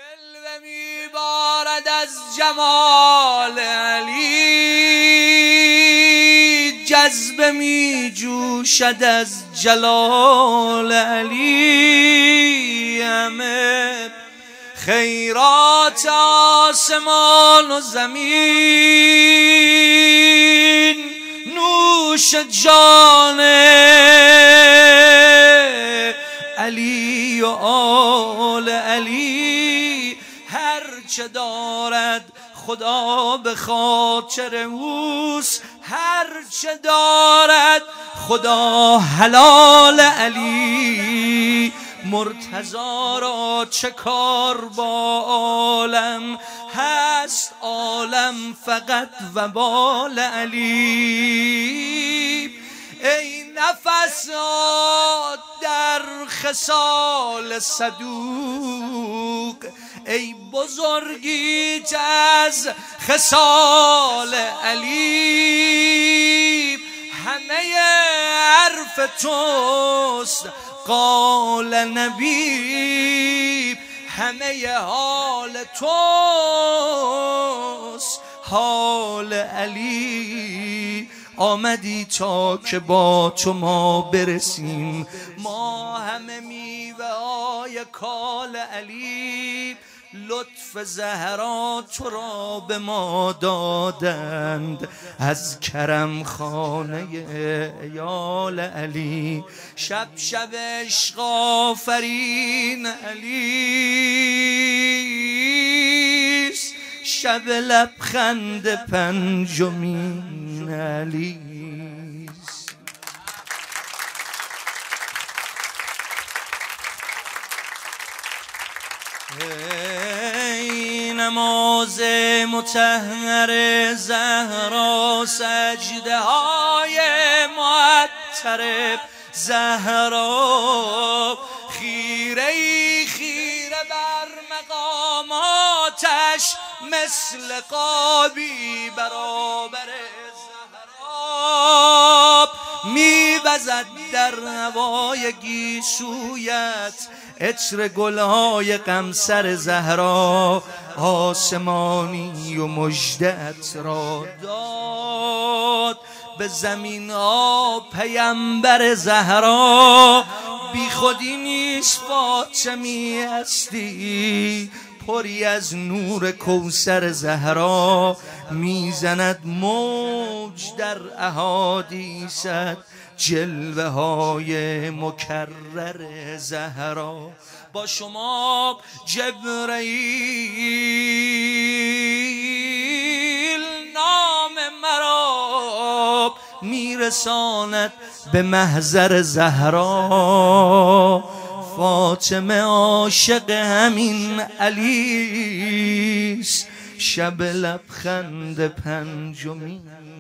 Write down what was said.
جلوه میبارد از جمال علی، جذبه میجوشد از جلال علی. همه خیرات آسمان و زمین نوش جان علی و آل علی. هر چه دارد خدا به خاطر اوست، هر چه دارد خدا حلال علی. مرتضی را چه کار با عالم، هست عالم فقط وبال علی. ای نفسات در خصال صدوق، ای بزرگیت از خصال علی. همه حرف توست قال نبی، همه حال توست حال علی. آمدی تا که با تو ما برسیم، ما همه میوه های کال علی. لطف زهرا تو را به ما دادند، از کرم خانه عیال علی. شب شب عشق آفرین علی، شب لبخند پنجمین علی. ای نماز مطهر زهرا، سجده های معطر زهرا. خیره ای خیره بر مقاماتش، مثل قابی برابر زهرا. میوزد در هوای گیسویت عطر گلهای قمصر زهرا. آسمانی و مژده‌ات را داد به زمین ها پیمبر زهرا. بی خودی نیست فاطمی هستی، پری از نور کوثر زهرا. میزند موج در احادیثت جلوه های مکرر زهرا. با شما جبرئیل نام مرا میرساند به محضر زهرا. فاطمه عاشق همین علیست، شب لبخند پنجمین